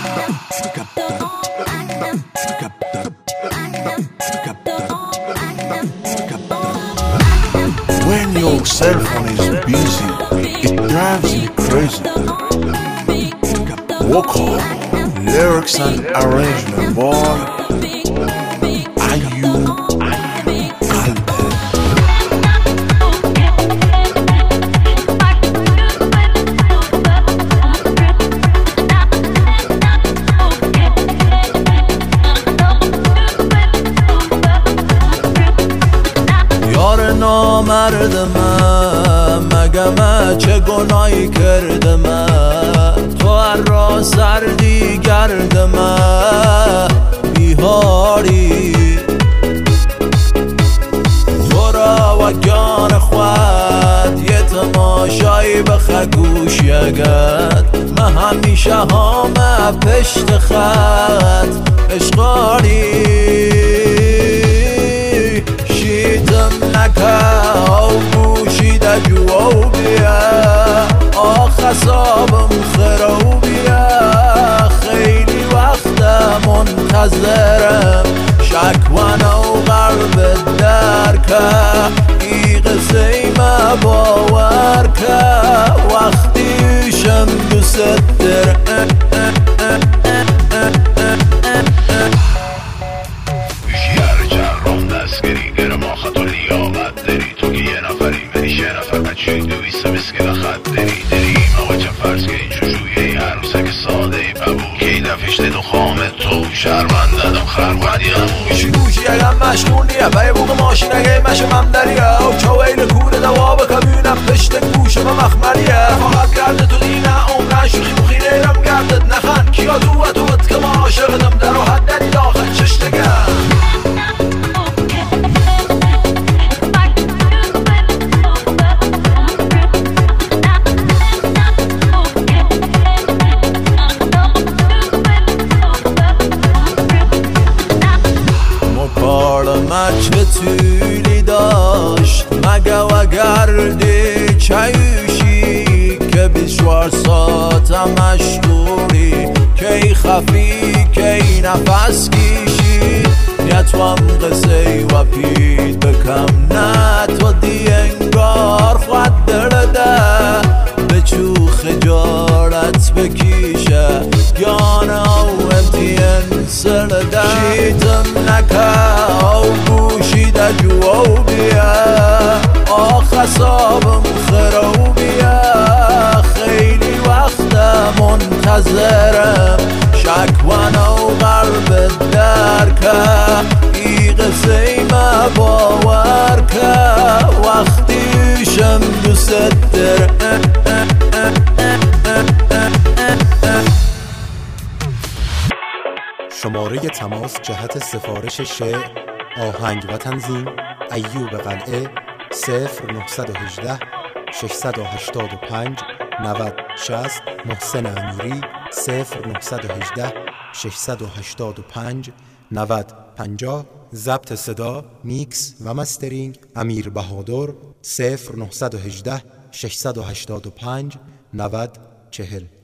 When your cell phone is busy, it drives me crazy. Vocal, lyrics and arrangement, boy. Are you نامردم مگه چه گناهی کردم تو هر را سردی گردم بیهاری تو را و گان خود یه تماشایی بخه گوش یگد من همیشه همه پشت خط اشغاری او گوشیده جوو بیا خسابم خرو بیا خیلی وقت منتظرم شکوانه و قلب درکه ای قصه ما باور که وقتیشم دوست در دویسه مسکن خط داریم آقا چه فرض که این جوجویه عروسک ساده ببو که این دفشته دو خامت تو شرمنددم خرقدیم گوشی اگم مشغول نیه بای بوق ماشین اگه مشمم دریه او چاویل کوره دواب کمیونم پشت گوشه و مخمریه فقط گرده تو دینه عمرن شوخی مخی نیرم گردت نخن کیا تو و توت که ما عاشقدم در و حد داری داخل چشتگم چه طولی داشت مگه و گردی چیوشی که 24 ساعت مشغولی کی خفی کی نفس کشی یا تو هم قصه و پید بکم نه تو دی انگار خود درده به چو خجارت بکیشه یانه او امتین سرده شیدم نکه او گوشیده جوو بیا خسابم خرو بیا خیلی وقت منتظرم شکوانه و قلب درکه ای قصه ما باور که وقتیشم دوست در شماره تماس جهت سفارش شعر، آهنگ و تنظیم ایوب قلعه 0918 685 90 60 محسن امیری 0918 685 90 50 ضبط صدا، میکس و مسترینگ امیر بهادر 0918 685 90 40